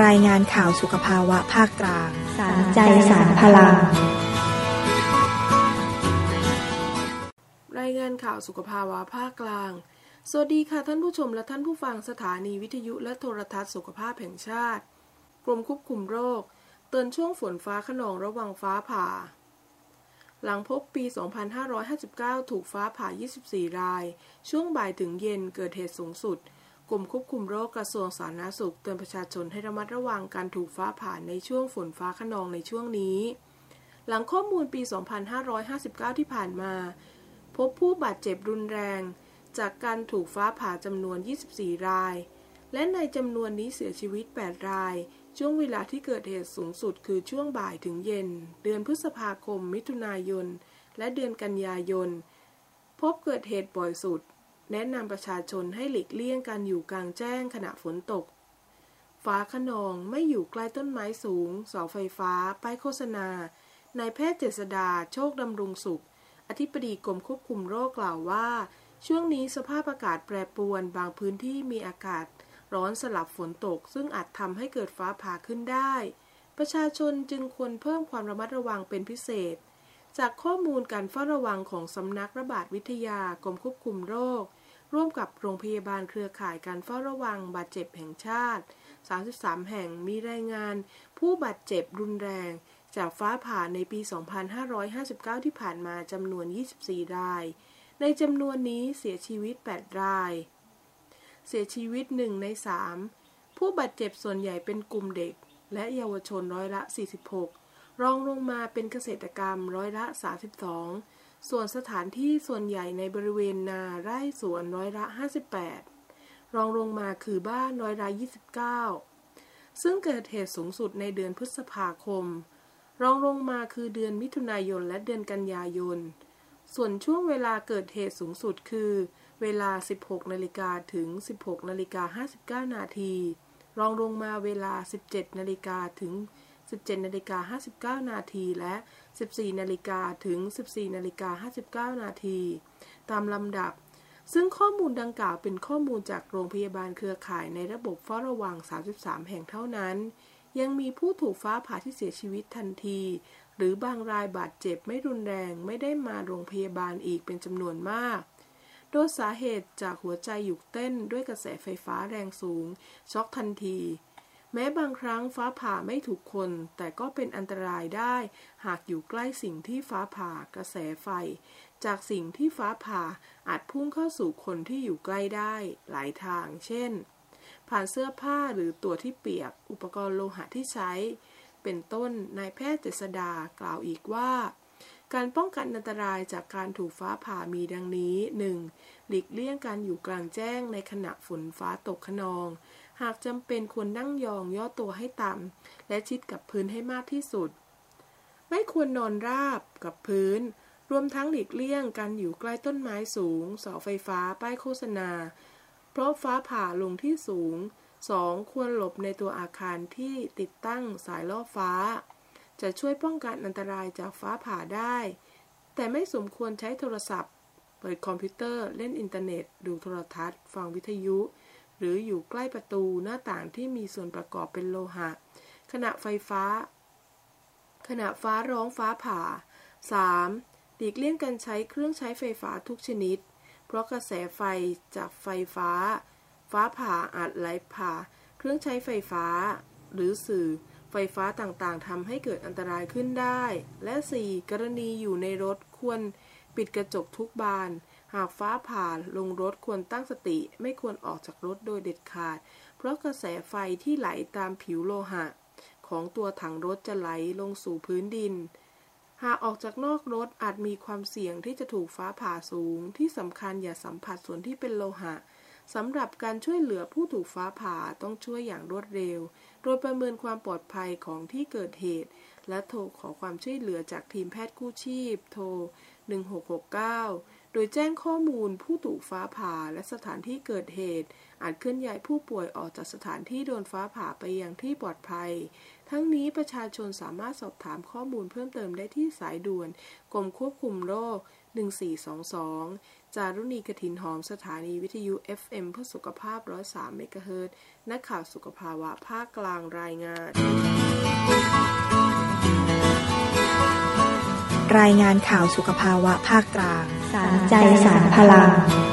รายงานข่าวสุขภาวะภาคกลางสารใจสารพลังรายงานข่าวสุขภาวะภาคกลางสวัสดีค่ะท่านผู้ชมและท่านผู้ฟังสถานีวิทยุและโทรทัศน์สุขภาพแห่งชาติกรมควบคุมโรคเตือนช่วงฝนฟ้าคะนองระวังฟ้าผ่าหลังพบปี 2559 ถูกฟ้าผ่า 24 รายช่วงบ่ายถึงเย็นเกิดเหตุสูงสุดกรมควบคุมโรคกระทรวงสาธารณสุขเตือนประชาชนให้ระมัดระวังการถูกฟ้าผ่าในช่วงฝนฟ้าคะนองในช่วงนี้หลังข้อมูลปี 2559 ที่ผ่านมาพบผู้บาดเจ็บรุนแรงจากการถูกฟ้าผ่าจำนวน 24 รายและในจำนวนนี้เสียชีวิต 8 รายช่วงเวลาที่เกิดเหตุสูงสุดคือช่วงบ่ายถึงเย็นเดือนพฤษภาคมมิถุนายนและเดือนกันยายนพบเกิดเหตุบ่อยสุดแนะนำประชาชนให้หลีกเลี่ยงการอยู่กลางแจ้งขณะฝนตกฟ้าคะนองไม่อยู่ใกล้ต้นไม้สูงเสาไฟฟ้าป้ายโฆษณานายแพทย์เจษฎาโชคดำรุงสุขอธิบดีกรมควบคุมโรคกล่าวว่าช่วงนี้สภาพอากาศแปรปรวนบางพื้นที่มีอากาศร้อนสลับฝนตกซึ่งอาจทำให้เกิดฟ้าผ่าขึ้นได้ประชาชนจึงควรเพิ่มความระมัดระวังเป็นพิเศษจากข้อมูลการเฝ้าระวังของสำนักระบาดวิทยากรมควบคุมโรคร่วมกับโรงพยาบาลเครือข่ายการเฝ้าระวังบาดเจ็บแห่งชาติ33แห่งมีรายงานผู้บาดเจ็บรุนแรงจากฟ้าผ่าในปี 2559 ที่ผ่านมาจำนวน 24 รายในจำนวนนี้เสียชีวิต 8 รายเสียชีวิต 1 ใน 3 ผู้บาดเจ็บส่วนใหญ่เป็นกลุ่มเด็กและเยาวชนร้อยละ 46 รองลงมาเป็นเกษตรกรรมร้อยละ 32 ส่วนสถานที่ส่วนใหญ่ในบริเวณนาไร่สวนร้อยละ 58 รองลงมาคือบ้านร้อยละ 29 ซึ่งเกิดเหตุสูงสุดในเดือนพฤษภาคมรองลงมาคือเดือนมิถุนายนและเดือนกันยายนส่วนช่วงเวลาเกิดเหตุสูงสุดคือเวลา 16 นาฬิกาถึง 16 นาฬิกา 59 นาทีรองลงมาเวลา 17 นาฬิกาถึง 17 นาฬิกา 59 นาทีและ 14 นาฬิกาถึง 14 นาฬิกา 59 นาทีตามลำดับซึ่งข้อมูลดังกล่าวเป็นข้อมูลจากโรงพยาบาลเครือข่ายในระบบเฝ้าระวัง 33 แห่งเท่านั้นยังมีผู้ถูกฟ้าผ่าที่เสียชีวิตทันทีหรือบางรายบาดเจ็บไม่รุนแรงไม่ได้มาโรงพยาบาลอีกเป็นจำนวนมากโดยสาเหตุจากหัวใจหยุดเต้นด้วยกระแสไฟฟ้าแรงสูงช็อกทันทีแม้บางครั้งฟ้าผ่าไม่ถูกคนแต่ก็เป็นอันตรายได้หากอยู่ใกล้สิ่งที่ฟ้าผ่ากระแสไฟจากสิ่งที่ฟ้าผ่าอาจพุ่งเข้าสู่คนที่อยู่ใกล้ได้หลายทางเช่นผ่านเสื้อผ้าหรือตัวที่เปียกอุปกรณ์โลหะที่ใช้เป็นต้นนายแพทย์เจษฎากล่าวอีกว่าการป้องกันอันตรายจากการถูกฟ้าผ่ามีดังนี้ 1. หลีกเลี่ยงการอยู่กลางแจ้งในขณะฝนฟ้าตกคะนองหากจำเป็นควรนั่งยองย่อตัวให้ต่ำและชิดกับพื้นให้มากที่สุดไม่ควรนอนราบกับพื้นรวมทั้งหลีกเลี่ยงการอยู่ใกล้ต้นไม้สูงเสาไฟฟ้าป้ายโฆษณาเพราะฟ้าผ่าลงที่สูง 2. ควรหลบในตัวอาคารที่ติดตั้งสายล่อฟ้าจะช่วยป้องกันอันตรายจากฟ้าผ่าได้แต่ไม่สมควรใช้โทรศัพท์เปิดคอมพิวเตอร์เล่นอินเทอร์เน็ตดูโทรทัศน์ฟังวิทยุหรืออยู่ใกล้ประตูหน้าต่างที่มีส่วนประกอบเป็นโลหะขณะฟ้าร้องฟ้าผ่า 3. หลีกเลี่ยงการใช้เครื่องใช้ไฟฟ้าทุกชนิดเพราะกระแสไฟจากไฟฟ้าผ่าอาจไหลผ่าเครื่องใช้ไฟฟ้าหรือสื่อไฟฟ้าต่างๆทำให้เกิดอันตรายขึ้นได้และ 4. กรณีอยู่ในรถควรปิดกระจกทุกบานหากฟ้าผ่าลงรถควรตั้งสติไม่ควรออกจากรถโดยเด็ดขาดเพราะกระแสไฟที่ไหลตามผิวโลหะของตัวถังรถจะไหลลงสู่พื้นดินหากออกจากนอกรถอาจมีความเสี่ยงที่จะถูกฟ้าผ่าสูงที่สำคัญอย่าสัมผัสส่วนที่เป็นโลหะสำหรับการช่วยเหลือผู้ถูกฟ้าผ่าต้องช่วยอย่างรวดเร็วโดยประเมินความปลอดภัยของที่เกิดเหตุและโทรขอความช่วยเหลือจากทีมแพทย์กู้ชีพโทร1669โดยแจ้งข้อมูลผู้ถูกฟ้าผ่าและสถานที่เกิดเหตุอาจเคลื่อนย้ายผู้ป่วยออกจากสถานที่โดนฟ้าผ่าไปยังที่ปลอดภัยทั้งนี้ประชาชนสามารถสอบถามข้อมูลเพิ่มเติมได้ที่สายด่วนกรมควบคุมโรค1422 จารุณีกฐินหอมสถานีวิทยุ FM เพื่อสุขภาพ 103 เมกะเฮิรตซ์นักข่าวสุขภาวะภาคกลางรายงานรายงานข่าวสุขภาวะภาคกลางสารใจสารพลัง